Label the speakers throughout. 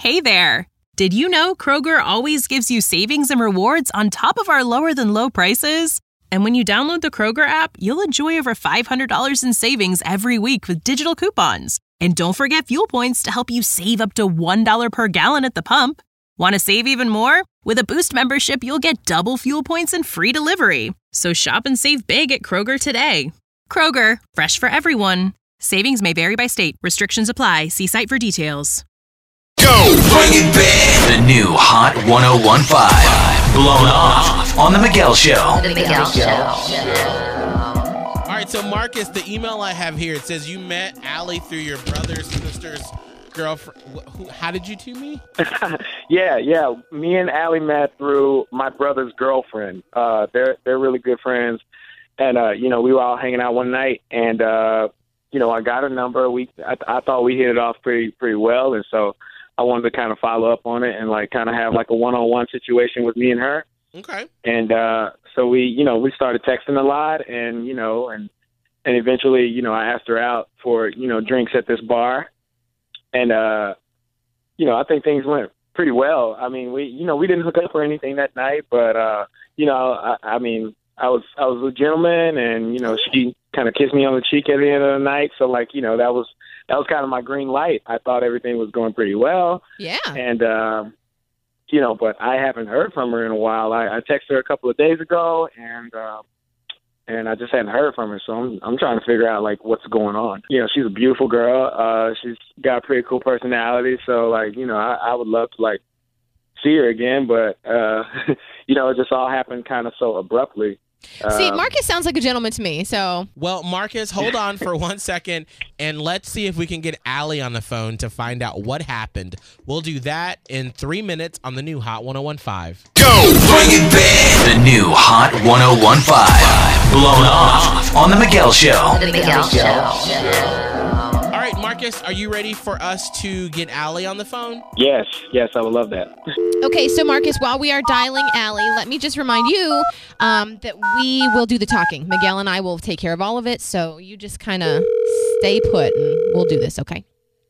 Speaker 1: Hey there! Did you know Kroger always gives you savings and rewards on top of our lower-than-low prices? And when you download the Kroger app, you'll enjoy over $500 in savings every week with digital coupons. And don't forget fuel points to help you save up to $1 per gallon at the pump. Want to save even more? With a Boost membership, you'll get double fuel points and free delivery. So shop and save big at Kroger today. Kroger, fresh for everyone. Savings may vary by state. Restrictions apply. See site for details.
Speaker 2: Go! Bring it back! The new Hot 101.5. Blown Off on The Miguel Show.
Speaker 3: The Miguel Show.
Speaker 4: All right, so Marcus, the email I have here, it says you met Allie through your brother's sister's girlfriend. How did you two meet?
Speaker 5: Yeah. Me and Allie met through my brother's girlfriend. They're really good friends. And, we were all hanging out one night. And, I got her number. I thought we hit it off pretty well. And so I wanted to kind of follow up on it and kind of have a one-on-one situation with me and her.
Speaker 4: Okay.
Speaker 5: And so we started texting a lot, and and eventually I asked her out for drinks at this bar, and I think things went pretty well. I mean, we didn't hook up or anything that night, but I was a gentleman, and she kind of kissed me on the cheek at the end of the night. So that was kind of my green light. I thought everything was going pretty well.
Speaker 3: Yeah.
Speaker 5: And but I haven't heard from her in a while. I texted her a couple of days ago, and I just hadn't heard from her. So I'm trying to figure out what's going on. She's a beautiful girl. She's got a pretty cool personality. So I would love to see her again, but it just all happened kind of so abruptly.
Speaker 3: See, Marcus sounds like a gentleman to me, so...
Speaker 4: Well, Marcus, hold on for 1 second, and let's see if we can get Allie on the phone to find out what happened. We'll do that in 3 minutes on the new Hot 101.5.
Speaker 2: Go! Bring it back! The new Hot 101.5. Blown Off on The Miguel Show.
Speaker 3: The Miguel Show.
Speaker 4: All right, Marcus, are you ready for us to get Allie on the phone?
Speaker 5: Yes, I would love that.
Speaker 3: Okay, so Marcus, while we are dialing Allie, let me just remind you that we will do the talking. Miguel and I will take care of all of it, so you just kind of stay put, and we'll do this, okay?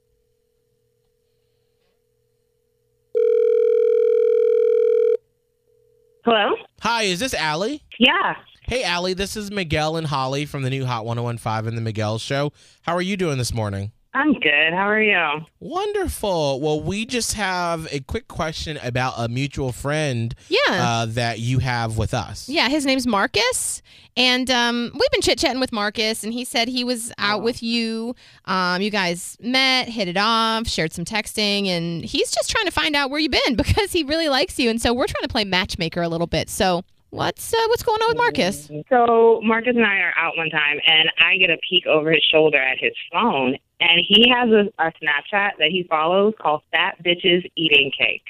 Speaker 6: Hello?
Speaker 4: Hi, is this Allie?
Speaker 6: Yeah.
Speaker 4: Hey, Allie, this is Miguel and Holly from the new Hot 101.5 and the Miguel Show. How are you doing this morning?
Speaker 6: I'm good. How are you?
Speaker 4: Wonderful. Well, we just have a quick question about a mutual friend that you have with us.
Speaker 3: Yeah, his name's Marcus, and we've been chit-chatting with Marcus, and he said he was out with you. You guys met, hit it off, shared some texting, and he's just trying to find out where you've been because he really likes you, and so we're trying to play matchmaker a little bit. So what's going on with Marcus?
Speaker 6: So Marcus and I are out one time, and I get a peek over his shoulder at his phone, and he has a Snapchat that he follows called Fat Bitches Eating Cake.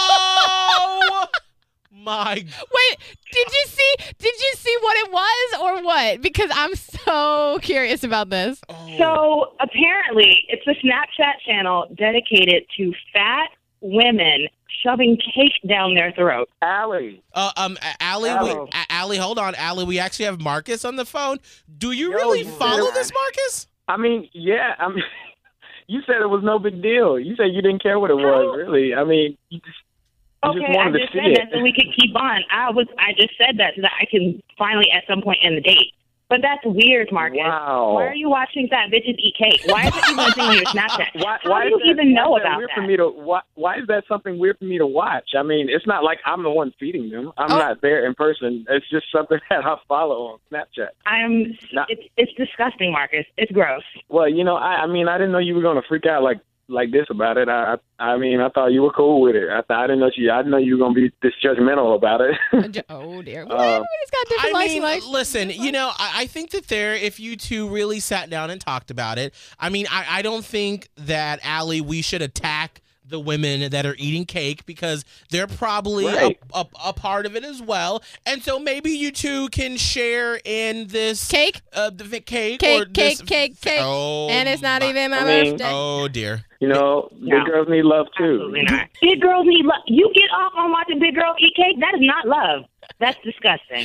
Speaker 4: Oh my!
Speaker 3: Wait, did you see what it was or what? Because I'm so curious about this.
Speaker 6: So apparently, it's a Snapchat channel dedicated to fat women shoving cake down their throat.
Speaker 5: Allie.
Speaker 4: Allie, hold on. Allie, we actually have Marcus on the phone. Do you really follow this, Marcus?
Speaker 5: I mean, yeah. You said it was no big deal. You said you didn't care what it was, really. I mean, you just wanted to see it.
Speaker 6: I just said that so we could keep on. I just said that so that I can finally at some point end the date. But that's weird, Marcus.
Speaker 5: Wow.
Speaker 6: Why are you watching Fat Bitches Eat Cake? Why is it even a thing on your Snapchat? How do you even know about that?
Speaker 5: Why is that something weird for me to watch? I mean, it's not like I'm the one feeding them. I'm not there in person. It's just something that I follow on Snapchat.
Speaker 6: It's disgusting, Marcus. It's gross.
Speaker 5: Well, I didn't know you were going to freak out like this about it. I thought you were cool with it. I didn't know you were going to be this judgmental about it.
Speaker 3: Oh dear. Well, everybody's got different likes.
Speaker 4: Listen, I think that if you two really sat down and talked about it, I don't think that, Allie, we should attack the women that are eating cake because they're probably a part of it as well. And so maybe you two can share in this
Speaker 3: cake.
Speaker 4: Cake.
Speaker 3: Oh, and it's not even my birthday.
Speaker 4: Oh dear.
Speaker 5: Big girls need love too.
Speaker 6: Absolutely not. Big girls need love. You get off on watching big girls eat cake? That is not love. That's disgusting.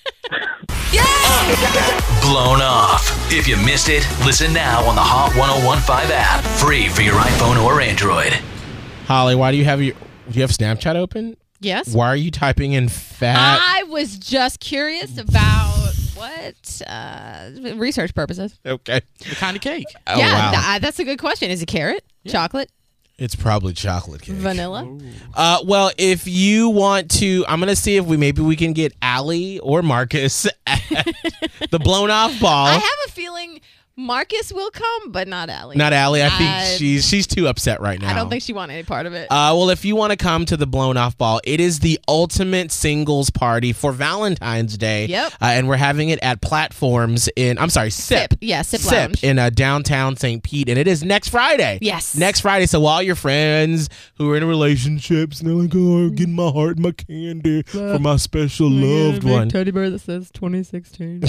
Speaker 2: Blown Off. If you missed it, listen now on the Hot 101.5 app. Free for your iPhone or Android.
Speaker 4: Holly, why do you have Snapchat open?
Speaker 3: Yes.
Speaker 4: Why are you typing in fat?
Speaker 3: I was just curious about what research purposes.
Speaker 4: Okay.
Speaker 7: What kind of cake?
Speaker 4: Oh,
Speaker 3: yeah,
Speaker 4: wow.
Speaker 3: that's a good question. Is it carrot, chocolate,
Speaker 4: It's probably chocolate cake.
Speaker 3: vanilla?
Speaker 4: Well, if you want to, I'm gonna see if we can get Allie or Marcus at the blown off ball.
Speaker 3: I have a feeling Marcus will come, but not Allie.
Speaker 4: Not Allie. I think she's too upset right now.
Speaker 3: I don't think she wants any part of it.
Speaker 4: Well, if you want to come to the blown off ball, it is the ultimate singles party for Valentine's Day.
Speaker 3: Yep.
Speaker 4: And we're having it at Platforms SIP.
Speaker 3: Yeah, SIP Lounge.
Speaker 4: in downtown St. Pete, and it is next Friday.
Speaker 3: Yes.
Speaker 4: Next Friday. So all your friends who are in relationships and they're like, oh, I'm getting my heart and my candy for my special loved one.
Speaker 3: Teddy bear that says 2016.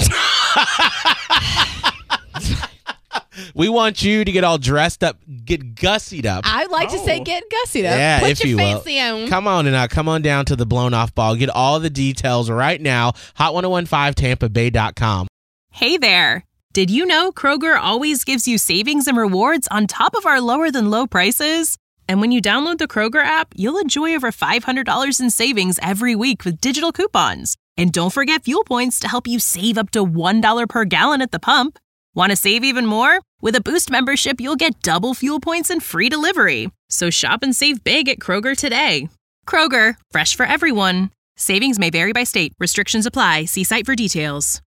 Speaker 4: We want you to get all dressed up, get gussied up.
Speaker 3: I'd like to say get gussied up.
Speaker 4: Yeah,
Speaker 3: Put
Speaker 4: if
Speaker 3: your
Speaker 4: you will.
Speaker 3: fancy on.
Speaker 4: Come on down to the blown off ball. Get all the details right now. Hot1015TampaBay.com.
Speaker 1: Hey there. Did you know Kroger always gives you savings and rewards on top of our lower than low prices? And when you download the Kroger app, you'll enjoy over $500 in savings every week with digital coupons. And don't forget fuel points to help you save up to $1 per gallon at the pump. Want to save even more? With a Boost membership, you'll get double fuel points and free delivery. So shop and save big at Kroger today. Kroger, fresh for everyone. Savings may vary by state. Restrictions apply. See site for details.